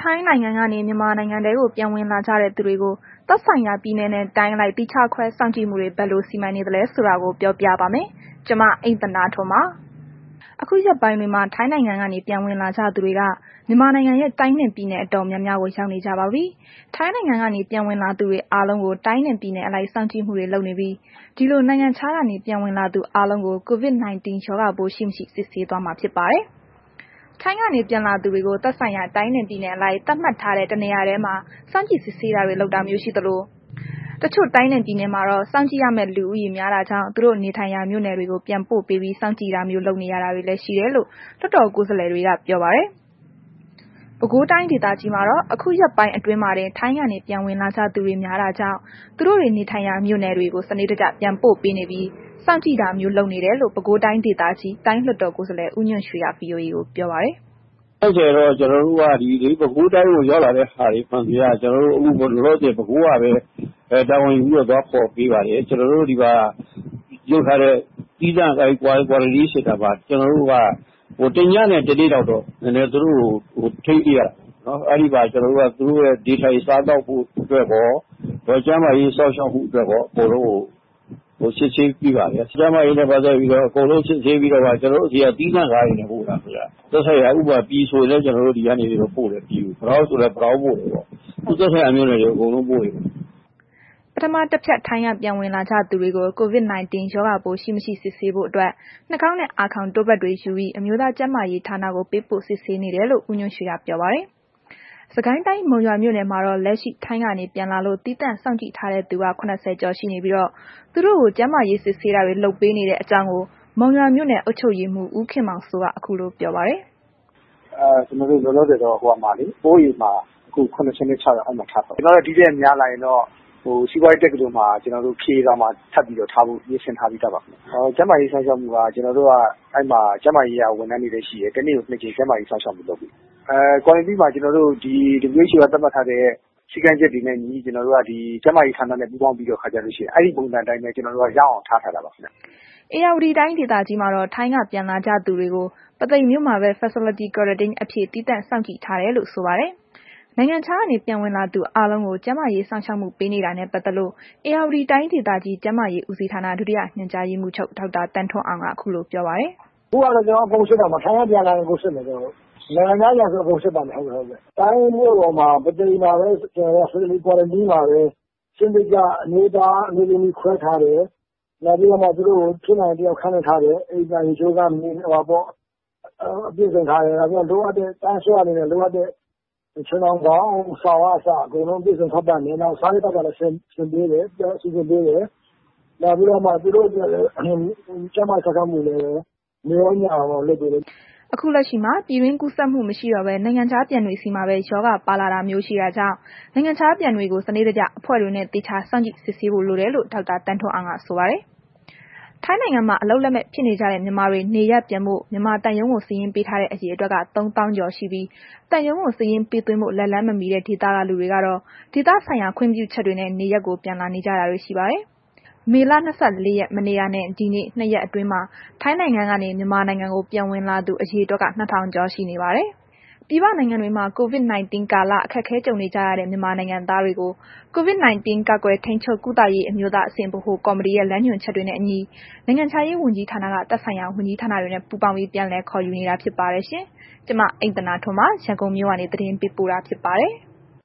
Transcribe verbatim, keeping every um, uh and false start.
ထိုင်းနိုင်ငံကနေမြန်မာနိုင်ငံထဲကိုပြန်ဝင်လာကြတဲ့သူတွေကိုသက်ဆိုင်ရာပြည်နယ်နဲ့တိုင်းအလိုက်သီးခြားခွဲစောင့်ကြည့်မှုတွေဘယ်လိုစီမံနေသလဲဆိုတာကိုပြောပြပါမယ်။ကျွန်မအိမ့်သန္တာထွန်းပါ။အခုရက်ပိုင်းတွေမှာထိုင်းနိုင်ငံကနေပြန်ဝင်လာကြသူတွေကမြန်မာနိုင်ငံရဲ့တိုင်းနဲ့ပြည်နယ်အတော်များများကိုရောက်နေကြပါပြီ။ထိုင်းနိုင်ငံကနေပြန်ဝင်လာသူတွေအားလုံးကိုတိုင်းနဲ့ပြည်နယ်အလိုက်စောင့်ကြည့်မှုတွေလုပ်နေပြီးဒီလိုနိုင်ငံခြားကနေပြန်ဝင်လာသူအားလုံးကို ကိုဗစ်နိုင်တင်း ရောဂါပိုးရှိမရှိစစ်ဆေးသွားမှာဖြစ်ပါတယ်။ထိုင်းကနေပြန်လာသူတွေကိုသက်ဆိုင်ရာတိုင်းနဲ့ပြည်နယ်အလိုက်သတ်မှတ်ထားတဲ့တနေရာထဲမှာစောင့်ကြည့်စစ်ဆေးတာတွေလုပ်တာမျိုးရှိသလိုတချို့တိုင်းနဲ့ပြည်နယ်မှာတော့စောင့်ကြည့်ရမယ့်လူဦးရေများတာကြောင့်သူတို့နေထိုင်ရာမြို့နယ်တွေကိုပြန်ပို့ပေးပြီးစောင့်ကြည့်တာမျိုးလုပ်နေရတာတွေလည်းရှိတယ်လို့လွှတ်တော်ကိုယ်စားလှယ်တွေကပြောပါတယ်။ပဲခူးတိုင်းဒေသကြီးမှာတော့အခုရက်ပိုင်းအတွင်းမှာတင်ထိုင်းကနေပြန်ဝင်လာကြသူတွေများတာကြောင့်သူတို့တွေနေထိုင်ရာမြို့နယ်တွေကိုစနစ်တကျပြန်ပို့ပေးနေပြီးစောင့်ကြည့်တာမျိုးလုပ်နေတယ်လို့ပဲခူးတိုင်းဒေသကြီးတိုင်းလွှတ်တော်ကိုယ်စားလှယ်ဦးညွန့်ရွှေက ဗွီအိုအေကိုပြောပါတယ်။ဟုတ်ကဲ့တော့ကျွန်တော်တို့ကဒီပဲခူးတိုင်းကိုရောက်လာတဲ့ဟာတွေမှန်ပြကျွန်တော်တို့အခုလောလောဆယ်ပဲခူးကပဲအဲတာဝန်ယူပြီးတော့ခေါ်ပေးပါတယ်ကျွန်တော်တို့ဒီမှာရုပ်ထားတဲ့ပြီးသားအဲကွာကွာလီစတာပါကျွန်တော်တို့ကဟိုတင်ညနဲ့တတိတော့တော့နည်းနည်းသူတို့ဟိုထိပြရနော်အဲ့ဒီပါကျွန်တော်တို့ကသူတို့ရဲ့ဒေတာရေးစားတော့ဖို့အတွက်ပေါ့တော့ကျမ်းမာရေးစောင့်ရှောက်မှုအတွက်ပေါ့အကုန်လုံးကိုဟိုစစ်ဆေးပြီးပါလေကျမ်းမာရေးနဲ့ပတ်သက်ပြီးတော့အကုန်လုံးစစ်ဆေးပြီးတော့ကျွန်တော်တို့ဒီကပြီးသားကားတွေနဲ့ပို့တာခင်ဗျာသက်ဆိုင်ရာဥပမာပြီးဆိုလည်းကျွန်တော်တို့ဒီကနေပြီးတော့ပို့တယ်ပြီးဘူးဘရောဆိုလည်းဘရောပို့တယ်ပေါ့သူသက်ဆိုင်ရာမျိုးတွေအကုန်လုံးပို့တယ်ပထမတစ်ဖြတ်ထိုင်းကပြန်ဝင်လာကြသူတွေကိုကိုဗစ်နိုင်တင်း ရောဂါပိုးရှိမရှိစစ်ဆေးဖို့အတွက်နှာခေါင်းနဲ့အာခေါင်တို့ပတ်တွေယူပြီးအမျိုးသားကျန်းမာရေးဌာနကိုပေးပို့စစ်ဆေးနေတယ်လို့ဦးညွန့်ရွှေကပြောပါတယ်။စကိုင်းတိုင်းမုံရွာမြို့နယ်မှာတော့လက်ရှိထိုင်းကနေပြန်လာလို့တီးတန့်စောင့်ကြည့်ထားတဲ့သူကခုနှစ်ဆယ်ကျော်ရှိနေပြီးတော့သူတို့ကိုကျန်းမာရေးစစ်ဆေးတာတွေလုပ်ပေးနေတဲ့အကြောင်းကိုမုံရွာမြို့နယ်အုပ်ချုပ်ရေးမှူးဦးခင်မောင်စိုးကအခုလိုပြောပါတယ်။အဲကျွန်တော်တို့လောလောဆယ်တော့ဟိုမှာလေပိုးရီမှာအခုခုနှစ်ဆယ်၆ရောက်အဲ့မှာထားပါကျွန်တော်တို့ဒီတဲ့များလာရင်တော့ဟိုစီးပွားရေးတက်ကလို့မှာကျွန်တော်တို့ဖြေးသားမှာထပ်ပြီးတော့ထားဖို့ရည်စင်ထားပြီးသားပါခင်ဗျ။ဟောကျန်းမာရေးဆောင်ရှောက်မှုကကျွန်တော်တို့ကအဲ့မှာကျန်းမာရေးရဝန်ထမ်းတွေလည်းရှိတယ်။တနေ့ကိုနှစ်ကြိမ်ကျန်းမာရေးဆောင်ရှောက်မှုလုပ်ပြီးအဲကွာရန်တင်းမှာကျွန်တော်တို့ဒီ W H O ကသတ်မှတ်ထားတဲ့စီကံချက်တွေနဲ့ညီကျွန်တော်တို့ကဒီကျန်းမာရေးဌာနနဲ့ပူးပေါင်းပြီးတော့ခါကြလို့ရှိရင်အဲ့ဒီပုံစံတိုင်းပဲကျွန်တော်တို့ကရအောင်ထားထားတာပါခင်ဗျ။အေရဝတီတိုင်းဒေသကြီးမှာတော့ထိုင်းကပြန်လာကြသူတွေကိုပသိမ်မြို့မှာပဲ Facility Quarantine အဖြစ်တည်တံ့စောင့်ကြည့်ထားတယ်လို့ဆိုပါတယ်။နိုင်ငံခြားကနေပြန်ဝင်လာသူအားလုံးကိုကျန်းမာရေးစောင့်ရှောက်မှုပေးနေတာနဲ့ပတ်သက်လို့အေရဝတီတိုင်းဒေသကြီးကျန်းမာရေးဦးစီးဌာနဒုတိယညွှန်ကြားရေးမှူးချုပ်ဒေါက်တာတန်းထွန်းအောင်ကအခုလိုပြောပါတယ်။အခုကတော့ကျွန်တော်အကုန်စစ်တာမှာထိုင်းကပြန်လာရင်ကိုစစ်မယ်ကျွန်တော်တို့နိုင်ငံခြားရောက်ဆိုအကုန်စစ်ပါမယ်ဟုတ်ကဲ့ဟုတ်ကဲ့။တိုင်းမြို့ပေါ်မှာပသိမ်မှာပဲကျွန်တော် Facility Quarantine မှာပဲစင်တိကျအနေသားအနေလေးခွဲထားတယ်။နောက်ပြီးတော့မှသူတို့ကိုဖြစ်နိုင်တယောက်ခန့်ထားတယ်။အိမ်ပြန်ချိုးကမင်းဟောပေါ့အပြည့်စုံထားတယ်။နောက်ပြီးတော့လိုအပ်တဲ့တန်းဆွဲအနေနဲ့လိုအပ်တဲ့ချွန်တော်ကောင်းဆောင်အစအကုန်လုံးပြည့်စုံထောက်ပံ့နေနောက်စားရတော့လည်းဆင်ဆင်ပေးတယ်ပြောစီစဉ်ပေးတယ်နောက်ပြီးတော့မှသူတို့ကျမဆက်ဆံမှုလည်းနေရောညအောင်လုပ်ပေးတယ်အခုလက်ရှိမှာပြည်တွင်းကူးစက်မှုမရှိတော့ဘဲနိုင်ငံခြားပြန်တွေစီမှာပဲယောဂပါလာတာမျိုးရှိတာကြောင့်နိုင်ငံခြားပြန်တွေကိုစနစ်တကျအဖွဲ့တွေနဲ့တေချာစောင့်ကြည့်စစ်ဆေးဖို့လိုတယ်လို့ဒေါက်တာတန်းထွန်းအောင်ကဆိုပါတယ်ထိုင်းနိုင်ငံမှာအလုပ်လက်မဲ့ဖြစ်နေကြတဲ့မြန်မာတွေနေရပ်ပြန်ဖို့မြန်မာတန်ယုံကိုစီးရင်ပေးထားတဲ့အရေအတွက်ကသုံးသောင်းကျော်ရှိပြီးတန်ယုံကိုစီးရင်ပေးသွင်းဖို့လက်လန်းမမီတဲ့ဒေသကလူတွေကတော့ဒေသဆိုင်ရာခွင့်ပြုချက်တွေနဲ့နေရပ်ကိုပြန်လာနေကြတာတွေရှိပါတယ်။မေလ၂၄ရက်မနေ့ကနဲ့ဒီနေ့နှစ်ရက်အတွင်းမှာထိုင်းနိုင်ငံကနေမြန်မာနိုင်ငံကိုပြန်ဝင်လာသူအရေအတွက်ကနှစ်ထောင်ကျော်ရှိနေပါတယ်။ပြည်ပနိုင်ငံတွေမှာကိုဗစ်နိုင်တင်းကာလအခက်အခဲကြုံနေကြရတဲ့မြန်မာနိုင်ငံသားတွေကိုကိုဗစ်နိုင်တင်းကာကွယ်ထိန်းချုပ်ကုသရေးအမျိုးသားအဆင့်ဗဟိုကော်မတီရဲ့လမ်းညွှန်ချက်တွေနဲ့အညီနိုင်ငံခြားရေးဝန်ကြီးဌာနကသက်ဆိုင်ရာဝန်ကြီးဌာနတွေနဲ့ပူးပေါင်းပြီးပြန်လည်ခေါ်ယူနေတာဖြစ်ပါတယ်ရှင်။ကျွန်မအိမ့်သန္တာထွန်းပါရန်ကုန်မြို့ကနေသတင်းပေးပို့တာဖြစ်ပါတယ်။